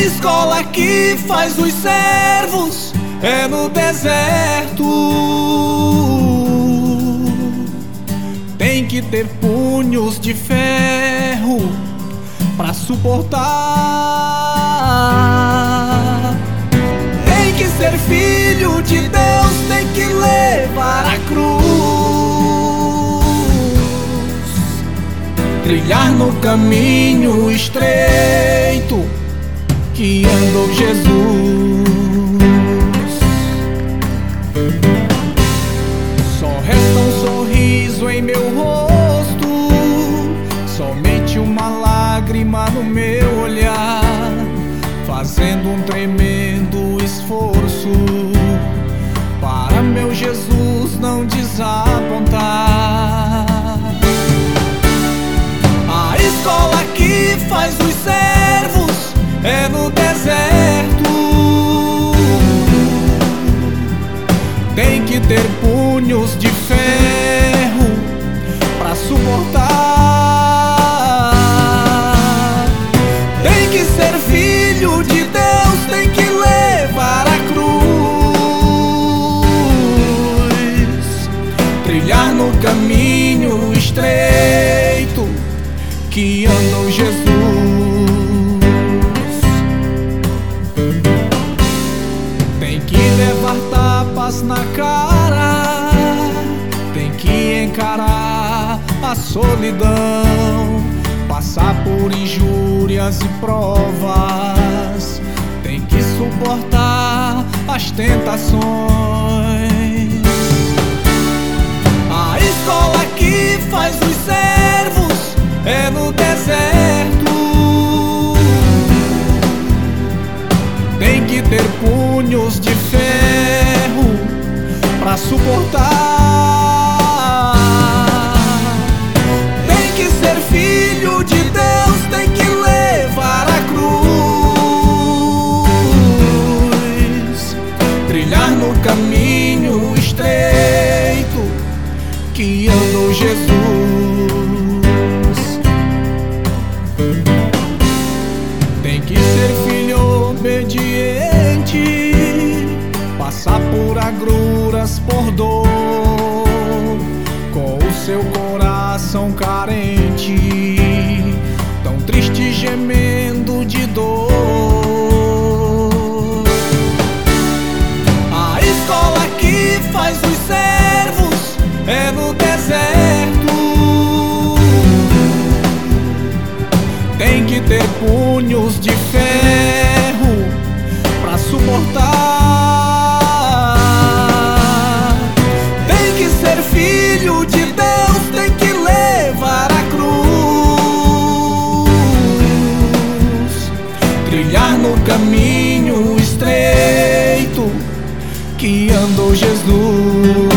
escola que faz os servos é no deserto. Tem que ter punhos de ferro pra suportar. Tem que ser filho de Deus, tem que levar a cruz, trilhar no caminho estreito que andou Jesus. Só resta um sorriso em meu rosto, somente uma lágrima no meu olhar, fazendo um tremendo esforço para meu Jesus não desapontar. A escola que faz os servos é no deserto. Tem que ter punhos de ferro pra suportar. Tem que ser filho de Deus, tem que levar a cruz, trilhar no caminho estreito que andou Jesus. Tem que levar tapas na cara, tem que encarar a solidão, passar por injúrias e provas, tem que suportar as tentações. A escola que faz os servos é no deserto. Tem que ter punhos de ferro pra suportar. Tem que ser filho de Deus, tem que levar a cruz, trilhar no caminho estreito que andou Jesus. Tem que ser filho obediente, passar por agruras, por dor, com o seu coração carente, tão triste gemendo de dor. A escola que faz os servos é no deserto. Tem que ter punhos de ferro pra suportar. Tem que ser filho de Deus, tem que levar a cruz, trilhar no caminho estreito que andou Jesus.